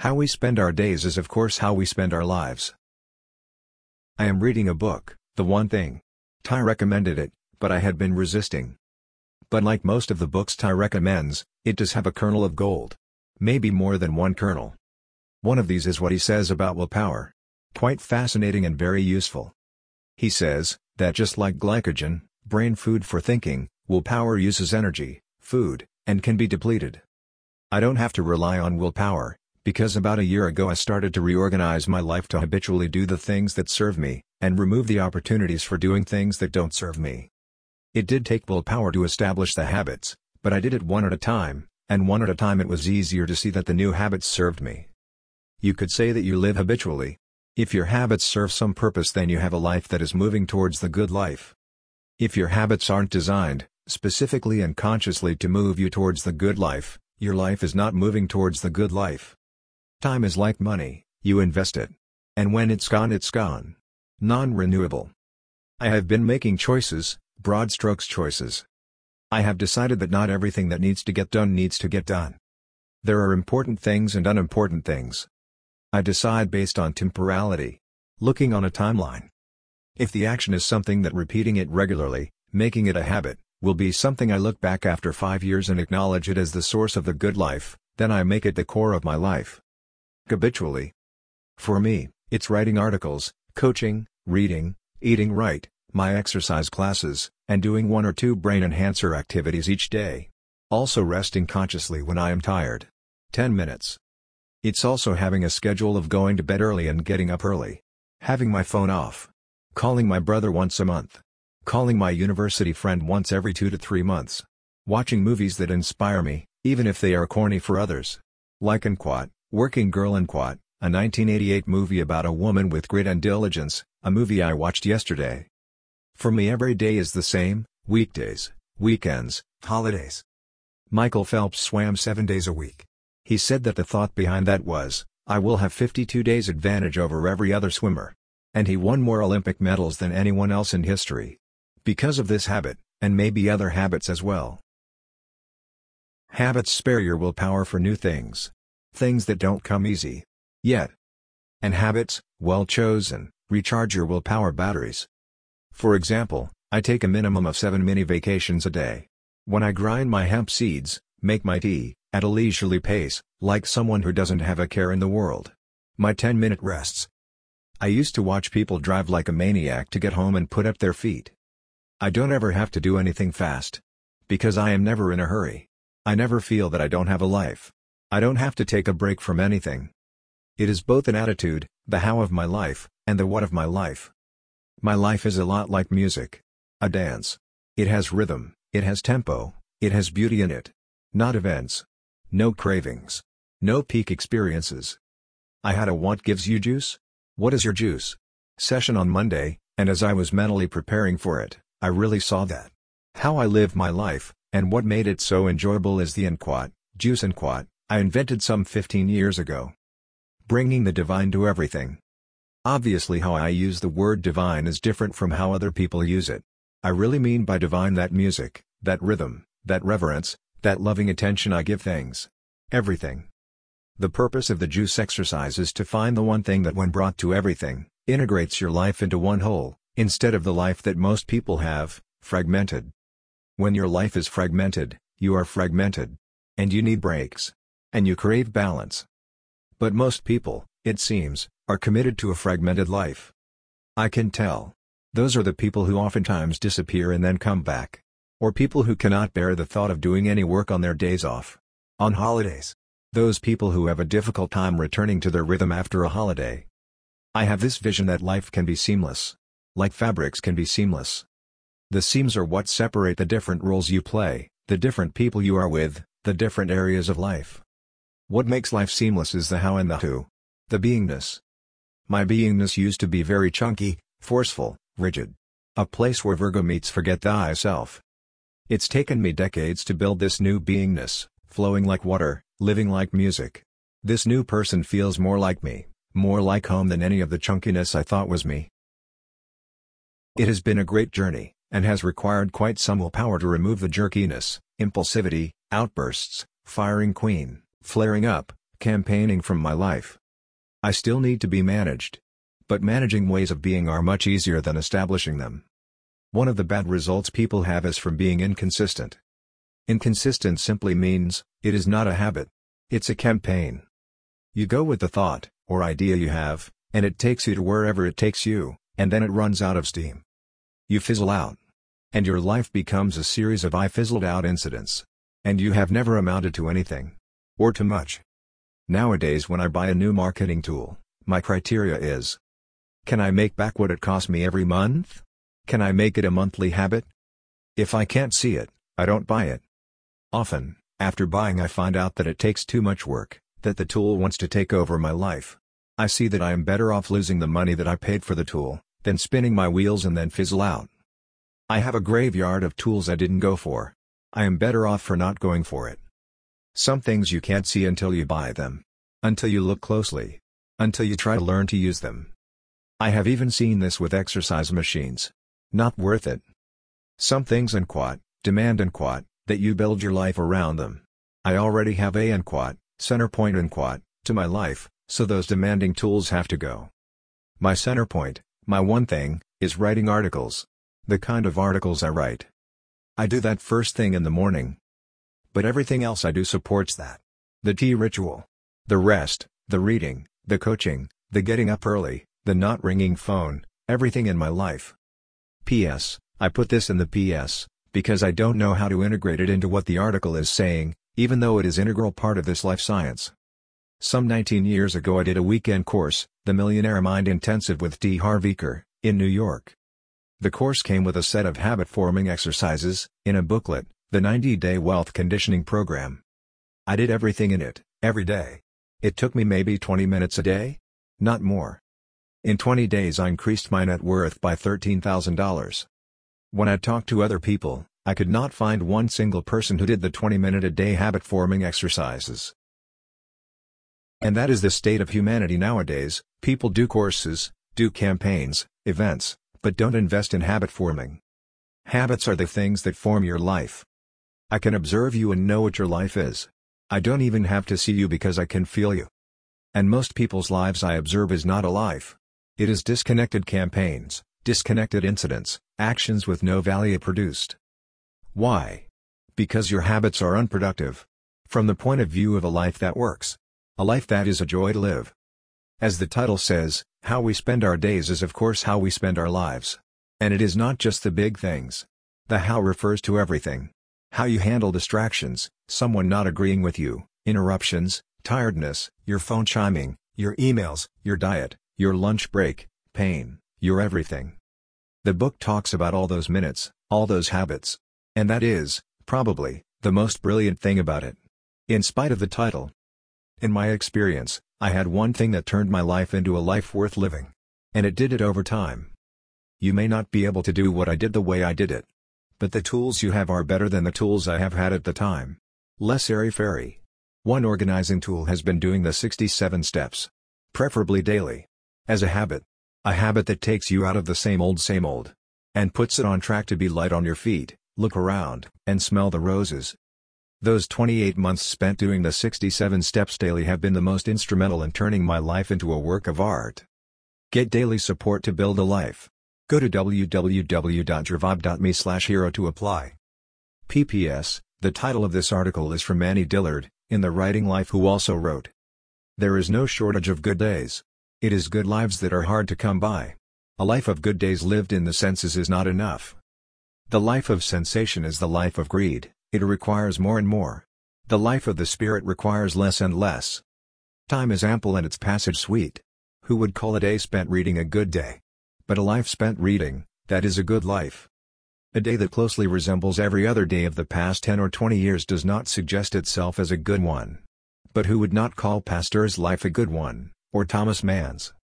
How we spend our days is of course how we spend our lives. I am reading a book, The One Thing. Ty recommended it, but I had been resisting. But like most of the books Ty recommends, it does have a kernel of gold. Maybe more than one kernel. One of these is what he says about willpower. Quite fascinating and very useful. He says that just like glycogen, brain food for thinking, willpower uses energy, food, and can be depleted. I don't have to rely on willpower, because about a year ago I started to reorganize my life to habitually do the things that serve me, and remove the opportunities for doing things that don't serve me. It did take willpower to establish the habits, but I did it one at a time, and one at a time it was easier to see that the new habits served me. You could say that you live habitually. If your habits serve some purpose, then you have a life that is moving towards the good life. If your habits aren't designed, specifically and consciously to move you towards the good life, your life is not moving towards the good life. Time is like money, you invest it. And when it's gone, it's gone. Non-renewable. I have been making choices, broad strokes choices. I have decided that not everything that needs to get done needs to get done. There are important things and unimportant things. I decide based on temporality. Looking on a timeline. If the action is something that repeating it regularly, making it a habit, will be something I look back after 5 years and acknowledge it as the source of the good life, then I make it the core of my life. Habitually. For me, it's writing articles, coaching, reading, eating right, my exercise classes, and doing 1 or 2 brain enhancer activities each day. Also resting consciously when I am tired. 10 minutes. It's also having a schedule of going to bed early and getting up early. Having my phone off. Calling my brother once a month. Calling my university friend once every 2 to 3 months. Watching movies that inspire me, even if they are corny for others. Like Unquat, Working Girl Unquat, a 1988 movie about a woman with grit and diligence, a movie I watched yesterday. For me every day is the same, weekdays, weekends, holidays. Michael Phelps swam 7 days a week. He said that the thought behind that was, I will have 52 days advantage over every other swimmer. And he won more Olympic medals than anyone else in history. Because of this habit, and maybe other habits as well. Habits spare your willpower for new things. Things that don't come easy. Yet. And habits, well chosen, recharge your willpower batteries. For example, I take a minimum of 7 mini vacations a day. When I grind my hemp seeds, make my tea, at a leisurely pace, like someone who doesn't have a care in the world. My 10-minute rests. I used to watch people drive like a maniac to get home and put up their feet. I don't ever have to do anything fast. Because I am never in a hurry. I never feel that I don't have a life. I don't have to take a break from anything. It is both an attitude, the how of my life, and the what of my life. My life is a lot like music. A dance. It has rhythm, it has tempo, it has beauty in it. Not events. No cravings. No peak experiences. I had a What Gives You Juice? What is your juice? Session on Monday, and as I was mentally preparing for it, I really saw that. How I live my life, and what made it so enjoyable is the Unquat, Juice Unquat, I invented some 15 years ago. Bringing the divine to everything. Obviously how I use the word divine is different from how other people use it. I really mean by divine that music, that rhythm, that reverence, that loving attention I give things. Everything. The purpose of the juice exercise is to find the one thing that when brought to everything, integrates your life into one whole, instead of the life that most people have, fragmented. When your life is fragmented, you are fragmented. And you need breaks. And you crave balance. But most people, it seems, are committed to a fragmented life. I can tell. Those are the people who oftentimes disappear and then come back. Or people who cannot bear the thought of doing any work on their days off. On holidays. Those people who have a difficult time returning to their rhythm after a holiday. I have this vision that life can be seamless. Like fabrics can be seamless. The seams are what separate the different roles you play, the different people you are with, the different areas of life. What makes life seamless is the how and the who. The beingness. My beingness used to be very chunky, forceful, rigid. A place where Virgo meets forget thyself. It's taken me decades to build this new beingness, flowing like water, living like music. This new person feels more like me, more like home than any of the chunkiness I thought was me. It has been a great journey, and has required quite some willpower to remove the jerkiness, impulsivity, outbursts, firing queen, flaring up, campaigning from my life. I still need to be managed. But managing ways of being are much easier than establishing them. One of the bad results people have is from being inconsistent. Inconsistent simply means, it is not a habit. It's a campaign. You go with the thought, or idea you have, and it takes you to wherever it takes you, and then it runs out of steam. You fizzle out. And your life becomes a series of fizzled out incidents. And you have never amounted to anything. Or to much. Nowadays when I buy a new marketing tool, my criteria is: can I make back what it cost me every month? Can I make it a monthly habit? If I can't see it, I don't buy it. Often, after buying I find out that it takes too much work, that the tool wants to take over my life. I see that I am better off losing the money that I paid for the tool, than spinning my wheels and then fizzle out. I have a graveyard of tools I didn't go for. I am better off for not going for it. Some things you can't see until you buy them. Until you look closely. Until you try to learn to use them. I have even seen this with exercise machines. Not worth it. Some things demand that you build your life around them. I already have center point to my life, so those demanding tools have to go. My center point, my one thing, is writing articles. The kind of articles I write. I do that first thing in the morning. But everything else I do supports that. The tea ritual. The rest, the reading, the coaching, the getting up early, the not ringing phone, everything in my life. P.S. I put this in the P.S. because I don't know how to integrate it into what the article is saying, even though it is integral part of this life science. Some 19 years ago I did a weekend course, The Millionaire Mind Intensive with T. Harv Eker, in New York. The course came with a set of habit-forming exercises, in a booklet, the 90-Day Wealth Conditioning Program. I did everything in it, every day. It took me maybe 20 minutes a day? Not more. In 20 days I increased my net worth by $13,000. When I talked to other people, I could not find one single person who did the 20-minute-a-day habit-forming exercises. And that is the state of humanity nowadays. People do courses, do campaigns, events, but don't invest in habit forming. Habits are the things that form your life. I can observe you and know what your life is. I don't even have to see you because I can feel you. And most people's lives I observe is not a life. It is disconnected campaigns, disconnected incidents, actions with no value produced. Why? Because your habits are unproductive. From the point of view of a life that works. A life that is a joy to live. As the title says, how we spend our days is of course how we spend our lives. And it is not just the big things. The how refers to everything. How you handle distractions, someone not agreeing with you, interruptions, tiredness, your phone chiming, your emails, your diet, your lunch break, pain, your everything. The book talks about all those minutes, all those habits. And that is, probably, the most brilliant thing about it. In spite of the title. In my experience, I had one thing that turned my life into a life worth living. And it did it over time. You may not be able to do what I did the way I did it. But the tools you have are better than the tools I have had at the time. Less airy-fairy. One organizing tool has been doing the 67 steps. Preferably daily. As a habit. A habit that takes you out of the same old. And puts it on track to be light on your feet, look around, and smell the roses. Those 28 months spent doing the 67 steps daily have been the most instrumental in turning my life into a work of art. Get daily support to build a life. Go to www.revive.me/hero to apply. PPS, the title of this article is from Annie Dillard, in The Writing Life, who also wrote, "There is no shortage of good days. It is good lives that are hard to come by. A life of good days lived in the senses is not enough. The life of sensation is the life of greed. It requires more and more. The life of the spirit requires less and less. Time is ample and its passage sweet. Who would call a day spent reading a good day? But a life spent reading, that is a good life. A day that closely resembles every other day of the past 10 or 20 years does not suggest itself as a good one. But who would not call Pasteur's life a good one, or Thomas Mann's?